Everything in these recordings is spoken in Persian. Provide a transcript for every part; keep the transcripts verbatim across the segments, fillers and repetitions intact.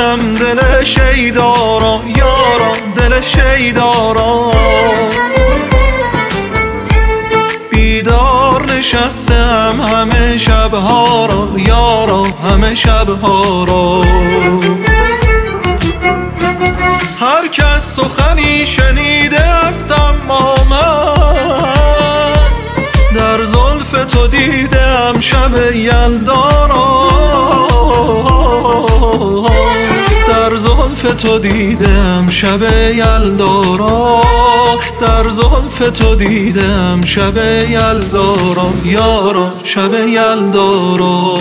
دلم دل شیدارا یارا دل شیدارا بیدار نشستم همه شبها را یارا همه شبها را هر کس سخنی شنیده است اما من در زلف تو دیدم شب یلدا را در زلف تو دیدم شب یلدا را در زلف تو دیدم شب یلدا را یارا شب یلدا را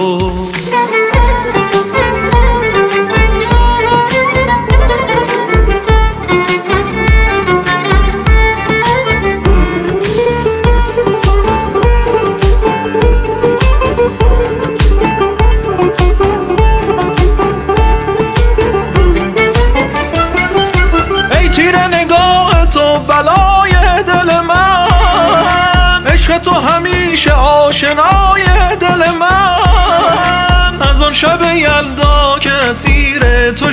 بلای دل من عشق تو همیشه آشنای دل من از آن شب یلدا که اسیر تو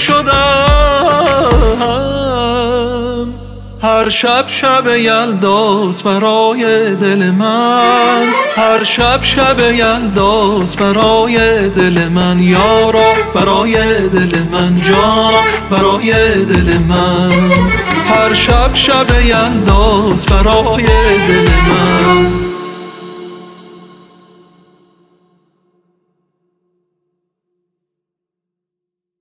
شدم هر شب شب یلداست برای دل من هر شب شب یلداست برای دل من یارا برای دل من جانا برای دل من هر شب شب یلداست برای دل من